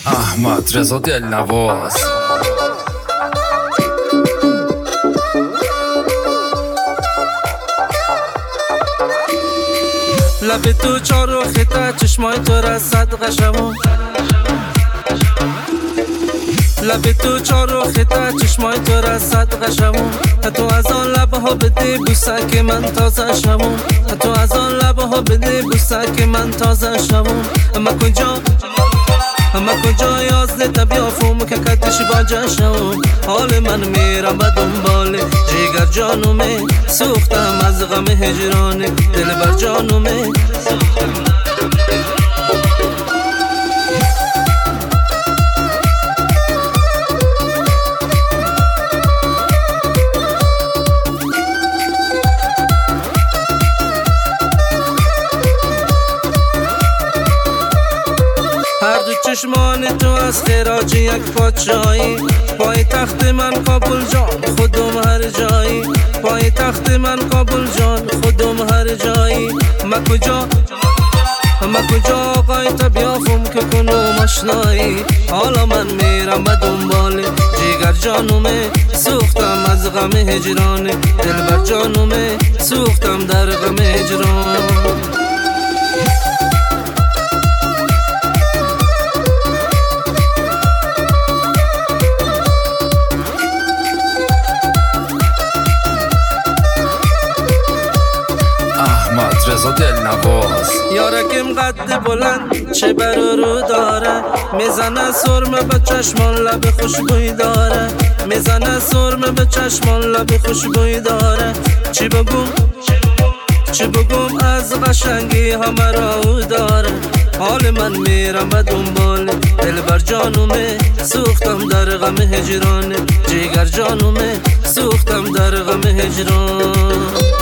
احمد رضا دلنواز. لب تو چار و خیته چشمای تو را صدقه شمون، لب تو چار و خیته چشمای تو را صدقه شمون. تو از آن لبها بده بوسه که من تازه شمون، تو از آن لبها بده بوسه که من تازه شمون. اما کجا یازده بیافم که کتش با جشنم. حال من میرم به دنبال جگر جانومه، سوختم از غم هجرانه دل بر جانومه. هر دو چشمان تو از خراج یک پادشاهی، پای تخت من کابل جان خودم هر جایی، پای تخت من کابل جان خودم هر جایی. ما کجا آقای تا بیافم که کنم آشنایی. حالا من میرم به دنبال جگر جانومه، سوختم از غم هجرانه دل بر جانومه، سوختم در غم هجران. احمد رضا دلنواز. یارکم قد بلند چه بر رو داره، میزنه سرمه به چشمان لب خوشبوی داره، میزنه سرمه به چشمان لب خوشبوی داره. چی بگم از قشنگی همه را او داره. حال من میرم به دنبال دل بر جانومه، سوختم در غم هجرانه جگر جانومه، سوختم در غم هجران.